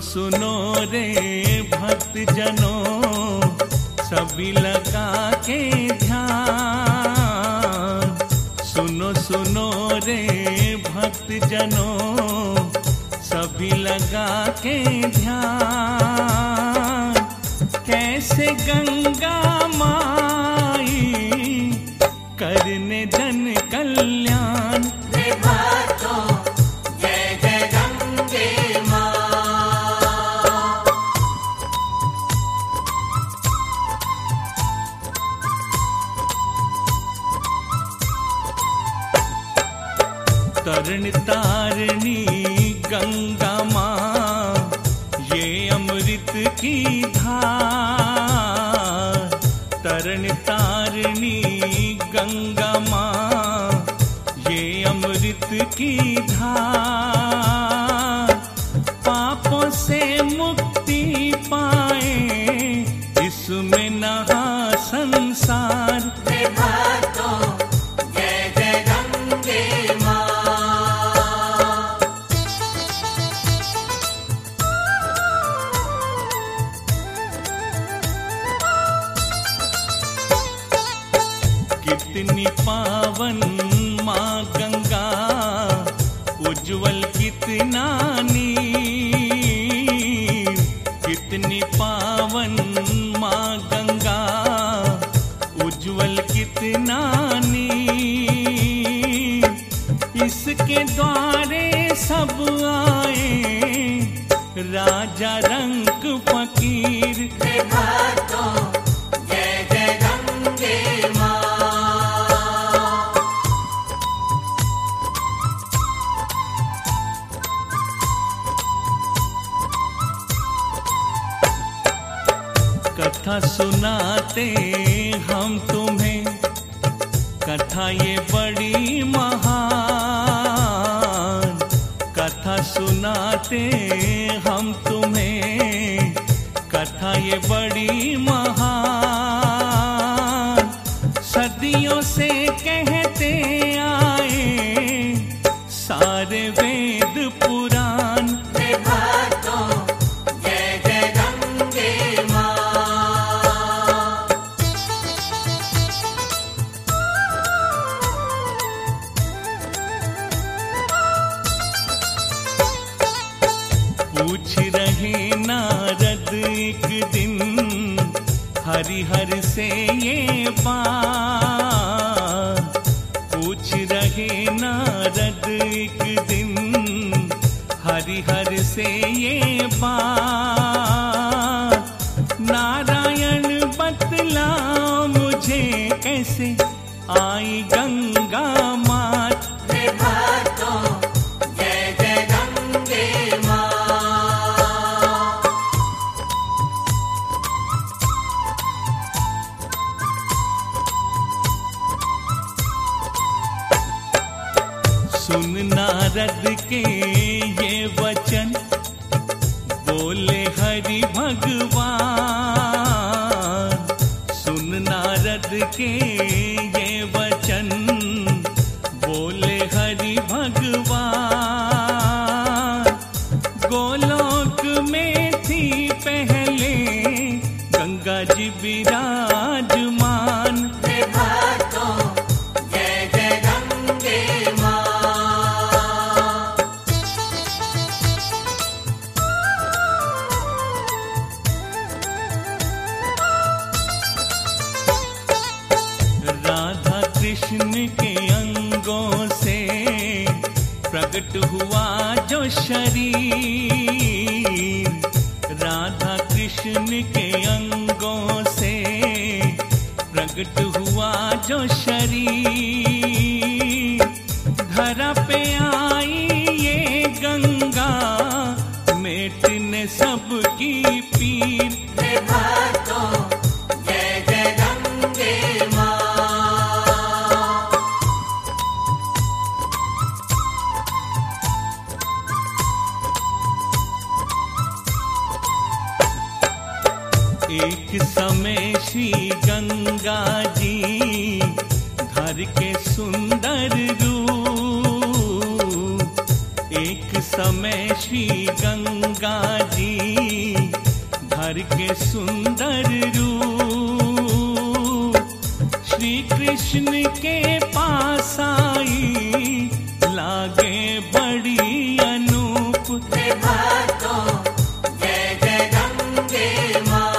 सुनो रे भक्त जनों, सभी लगा के ध्यान। सुनो सुनो रे भक्त जनों, सभी लगा के ध्यान। कैसे गंगा माई करने जन कल्याण। रे भक्तों जय जय गंगे माँ। तरण तारणी गंगा माँ, ये अमृत की धार। तरण तारणी गंगा माँ, ये अमृत की धार। पापों से मुक्ति पाए, इसमें नहा संसार। रे भक्तों जय जय गंगे माँ। कितनी पावन माँ गंगा, उज्जवल कितना नीर। कितनी पावन माँ गंगा, उज्जवल कितना नीर। इसके द्वारे सब आए, राजा रंक फकीर। रे भक्तों जय जय गंगे माँ। कथा सुनाते हम तुम्हें, कथा ये बड़ी महान। कथा सुनाते हम तुम्हें, कथा ये बड़ी महान। सदियों से कहते आए, सारे वेद पुराण। रे भक्तों जय जय गंगे माँ। पूछ रहे नारद एक दिन, हरिहर से ये बात। पूछ रहे नारद एक दिन, हरिहर से ये बात। नारायण बतलाओ मुझे, कैसे आई गंगा मात। रे भक्तों जय जय गंगे माँ। सुन नारद के ये वचन, बोले हरि भगवान। सुन नारद के ये वचन, बोले हरि भगवान। गोलोक में थी पहले गंगा जी विराजमान। रे भक्तों जय जय गंगे माँ। राधा कृष्ण के अंगों से प्रकट हुआ जो शरीर। राधा कृष्ण के अंगों से प्रकट हुआ जो शरीर। धरा पे आई ये गंगा, मेटने सबकी पीर। रे भक्तों जय जय गंगे माँ। एक समय श्री गंगा जी धर के सुंदर रूप। एक समय श्री गंगा जी धर के सुंदर रूप, श्री कृष्ण के पास आई लागे बड़ी अनूप। हे भक्तों जय जय गंगे माँ।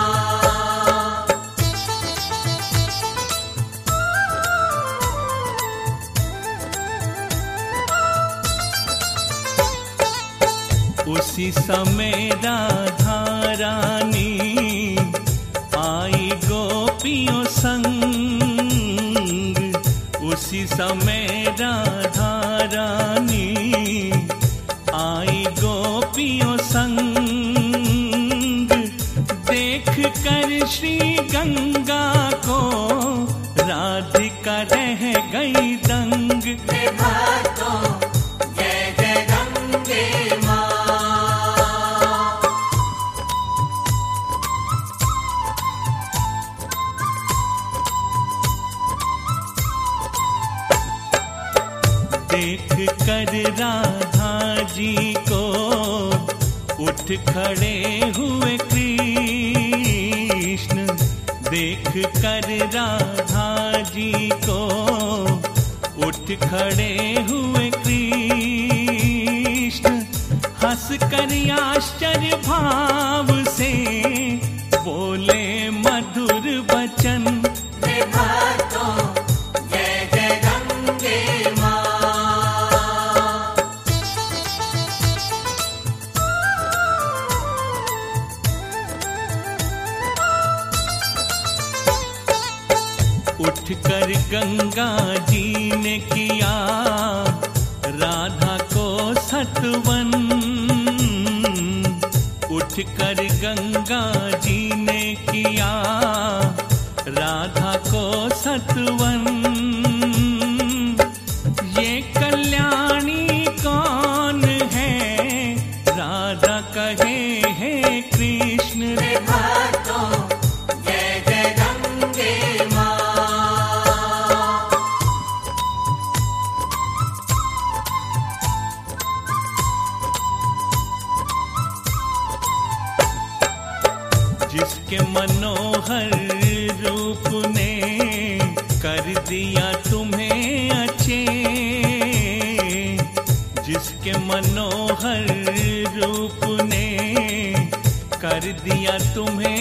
उसी समय राधा रानी आई गोपियों संग, उसी समय राधा रानी आई गोपियों संग। देख कर श्री गंगा को राधिका रह गई दंग। हे भक्तों जय जय गंगे माँ। देख कर राधा जी को उठ खड़े हुए कृष्ण, देख कर राधा जी को उठ खड़े हुए कृष्ण। हंस कर आश्चर्य भाव से बोले मधुर वचन। हे भक्तों जय जय गंगे माँ। उठ कर गंगा जी ने किया राधा को सतवन, उठ कर गंगा जी ने किया राधा को सतवन। ये कल्याणी कौन है राधा कहे हे कृष्ण। हे भक्तों जय जय गंगे माँ। जिसके मनोहर रूप ने कर दिया तुम्हें अचेत, जिसके मनोहर रूप ने कर दिया तुम्हें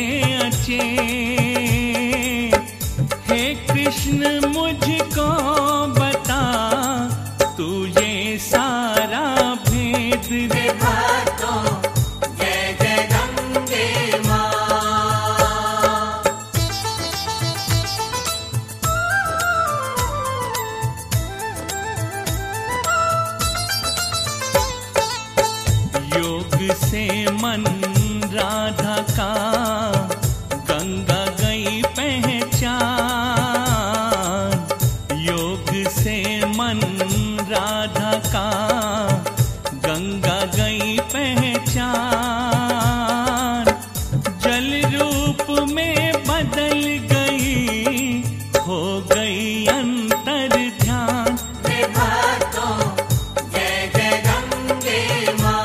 अचेत। हे कृष्ण मुझको बता तू ये सारा भेद। हे भक्तों जय जय गंगे माँ। योग से मन राधा का गंगा गई पहचान, योग से मन राधा का गंगा गई पहचान। जल रूप में बदल गई हो गई अंतर ध्यान। हे भक्तों जय जय गंगे माँ।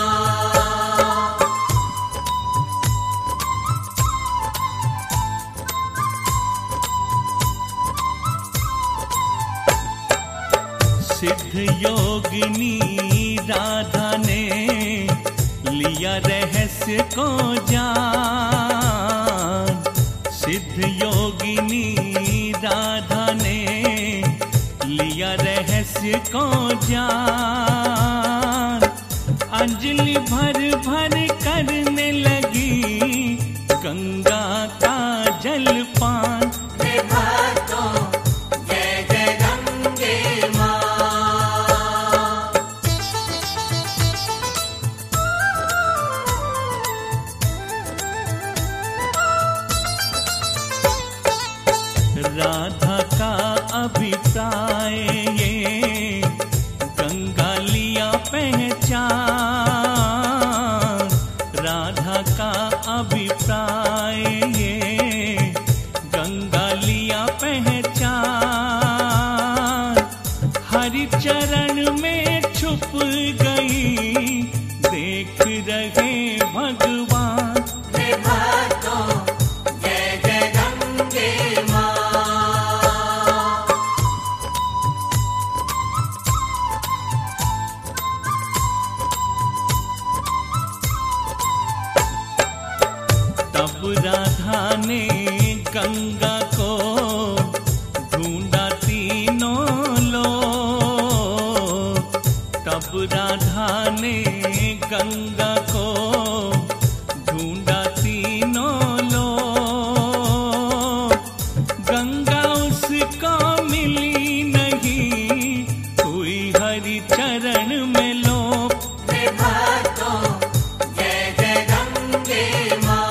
सिद्ध योगिनी राधा ने लिया रहस्य को जान, सिद्ध योगिनी राधा ने लिया रहस्य को जान। अंजलि भर भर करने लगी गंगा का जलपान। हे भक्तों जय जय गंगे माँ। राधा का अभिप्राय ये गंगा लिया पहचान, राधा का अभिप्राय ये गंगा लिया पहचान। हरि चरण में छुप गई देख रहे भगवान। हे तब राधा ने गंगा को ढूंढा तीनों लोग, तब राधा ने गंगा को ढूंढा तीनों लोग। गंगा उसको मिली नहीं, हुई हरि चरण में लोप। जय जय गंगे माँ।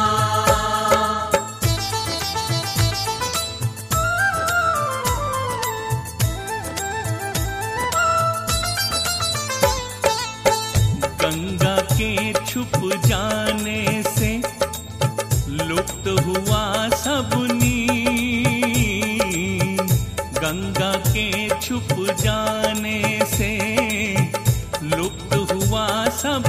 गंगा के छुप जाने से लुप्त हुआ सब नीर, गंगा के छुप जाने से लुप्त हुआ सब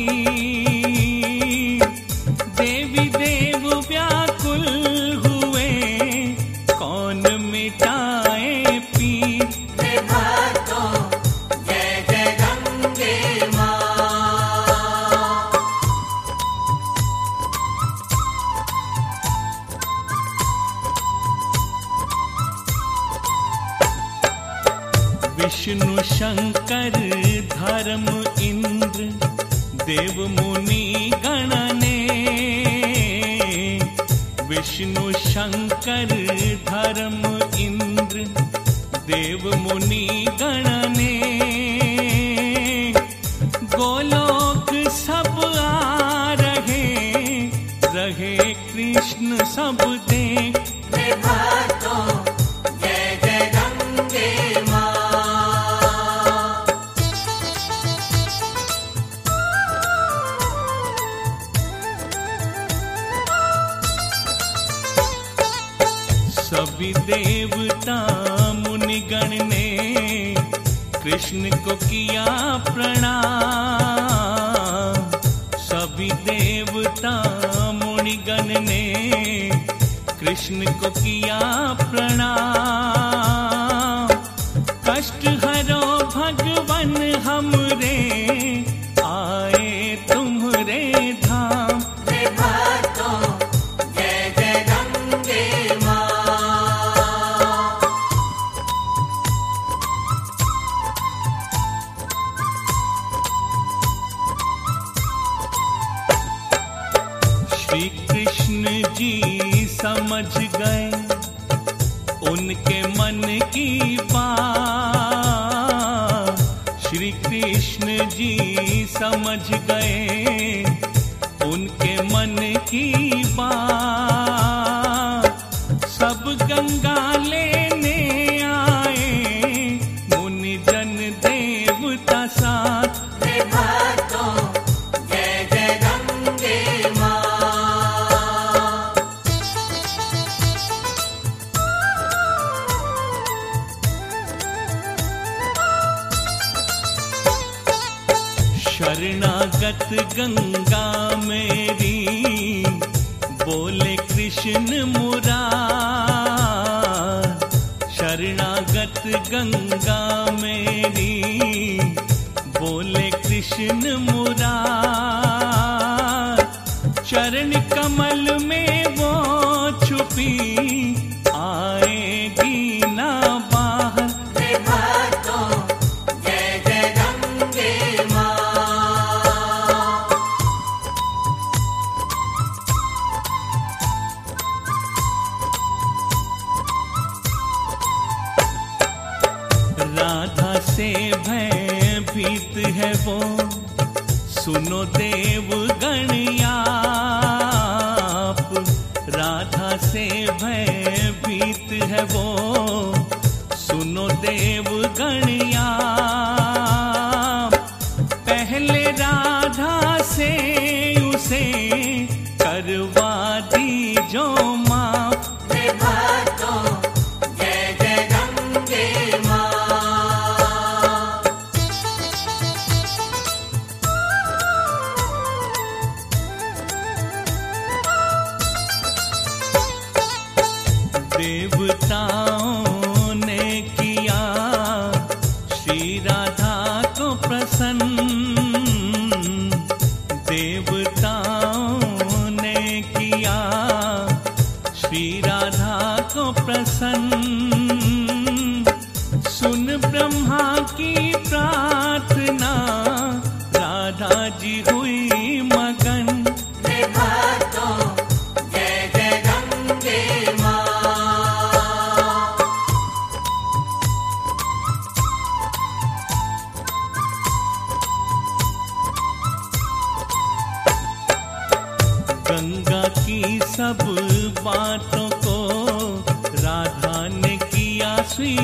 नीर। देवी देव व्याकुल हुए, कौन मिटाए पीर। जय जय गंगे माँ। विष्णु शंकर धर्म इंद्र देव मुनि गण ने, विष्णु शंकर धर्म इंद्र देव मुनि गण ने, गोलोक सब आ रहे, रहे कृष्ण सब देख। जय जय गंगे माँ। सभी देवता मुनिगण ने कृष्ण को किया प्रणाम, सभी देवता मुनिगण ने कृष्ण को किया प्रणाम। कष्ट हरो भगवन हमरे, आए तुम्हरे धाम। जय जय गंगे माँ। श्री कृष्ण जी समझ गए उनके मन की बात, श्री कृष्ण जी समझ गए उनके मन की बात। सब गंगा लेने आए, मुनि जन देवता साथ। जय जय गंगे माँ। शरणागत गंगा मेरी, बोले कृष्ण मुरार। शरणागत गंगा मेरी, बोले कृष्ण मुरार। चरण कमल में वो छुपी, आएगी ना बाहर। जय जय गंगे माँ। राधा से भयभीत है वो, सुनो देव गणयाप। राधा से भयभीत है वो, सुनो देव गणयाप। पहले राधा से उसे करवा दी जो माफ। जय जय गंगे माँ। देवताओं ने किया श्री राधा को प्रसन्न, देवताओं ने किया आसन। सुन ब्रह्मा की प्रार्थना, राधा जी हुई मगन। भक्तों जय जय गंगे माँ। गंगा की सब बातों को राधा ने किया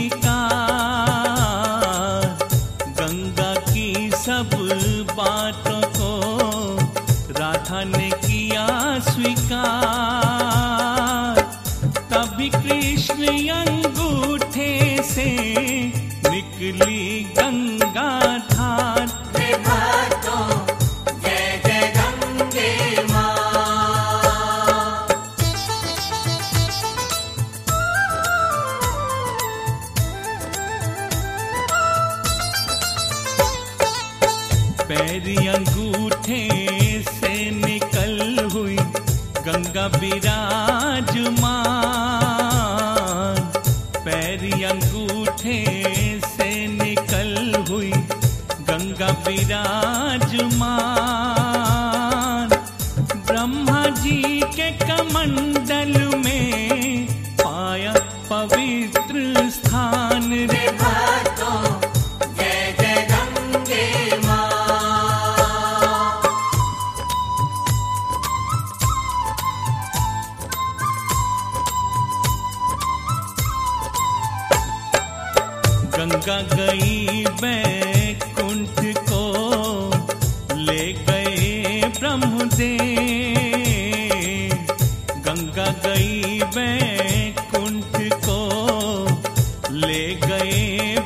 स्वीकार। गंगा की सब बातों को राधा ने किया स्वीकार। तभी कृष्ण अंगूठे से निकली गंगा धार। भक्तों जय जय गंगे माँ। पैरी अंगूठे से निकल हुई गंगा विराजमान। पैरी अंगूठे से निकल हुई गंगा विराजमान। ब्रह्मा जी के कमंडल में पाया पवित्र स्थान। रे भक्तों जय जय गंगे माँ। गंगा गई बैकुंठ को ले गए ब्रह्मदेव। गंगा गई बैकुंठ को ले गए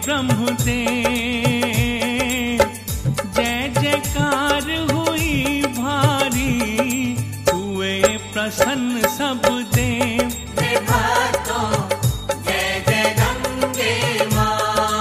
ब्रह्मदेव। जय जयकार हुई भारी, हुए प्रसन्न सब देव। भक्तों जय जय गंगे माँ।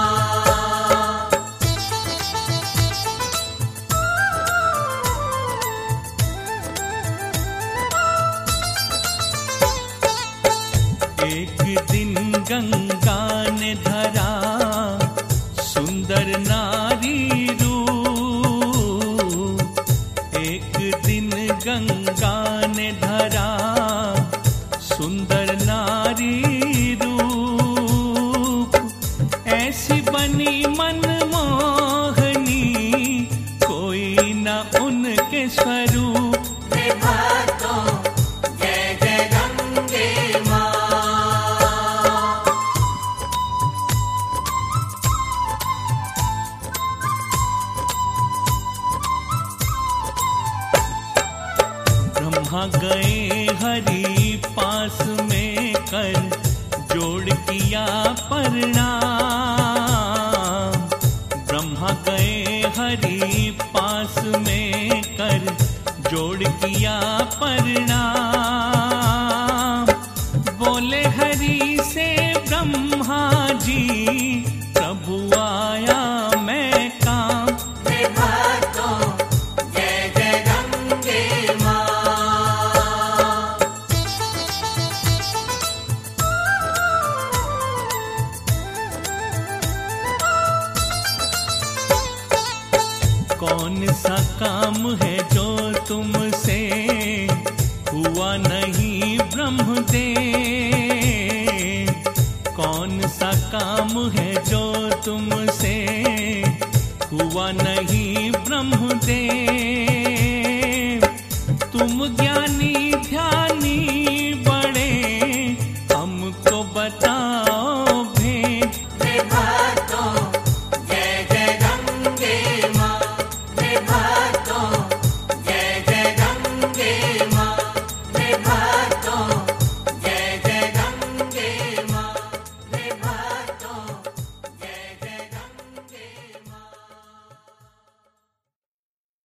एक दिन गंगा ने धरा सुंदर नारी रूप। एक दिन गंगा ने धरा सुंदर नारी रूप। ऐसी बनी मनमोहनी, कोई न उनके स्वरूप। भक्तों जय जय गंगे माँ। ब्रह्मा गए हरि पास में कर जोड़ किया प्रणाम। ब्रह्मा गए हरि पास में कर जोड़ किया प्रणाम। बोले हरि से ब्रह्मा जी, प्रभु आया मैं काम। भक्तों जय जय गंगे माँ। कौन सा काम है जो तुमसे हुआ नहीं ब्रह्मदेव। कौन सा काम है जो तुमसे हुआ नहीं ब्रह्मदेव। तुम ज्ञान